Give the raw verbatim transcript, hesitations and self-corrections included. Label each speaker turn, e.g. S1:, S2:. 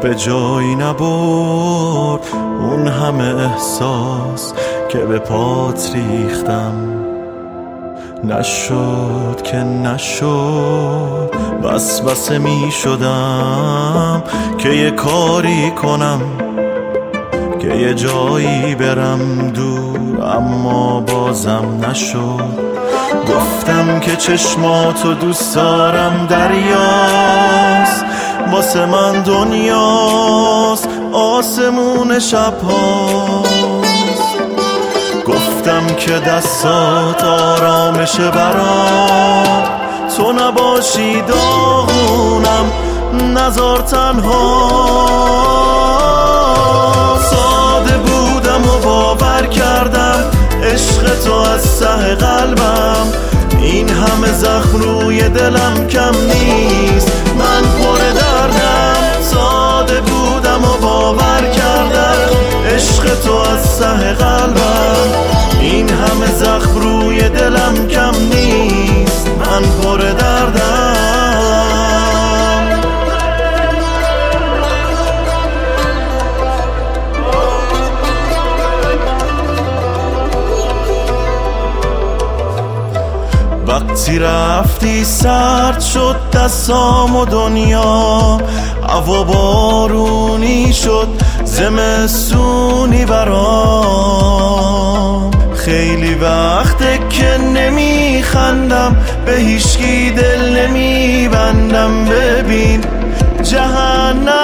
S1: به جایی نبرد اون همه احساس که به پات ریختم. نشد که نشد، بس بسه می شدم که یه کاری کنم، که یه جایی برم دور، اما بازم نشد. گفتم که چشماتو دوست دارم، دریاست واسه من دنیاست، آسمون شبهاست. گفتم که دستات آرامشه برام، تو نباشی داغونم نزار تنها. ساده بودم و باور کردم عشق تو از ته قلبم، این همه زخم روی دلم کم نیست، من پر دردم. ساده بودم و باور کردم عشق تو از ته قلبم، این همه زخم روی دلم کم نیست، من پر دردم. وقتی رفتی سرد شد دستام و دنیا، هوا بارونی شد زمستونی برام. خیلی وقته که نمیخندم، به هیچکی دل نمیبندم. ببین جهنم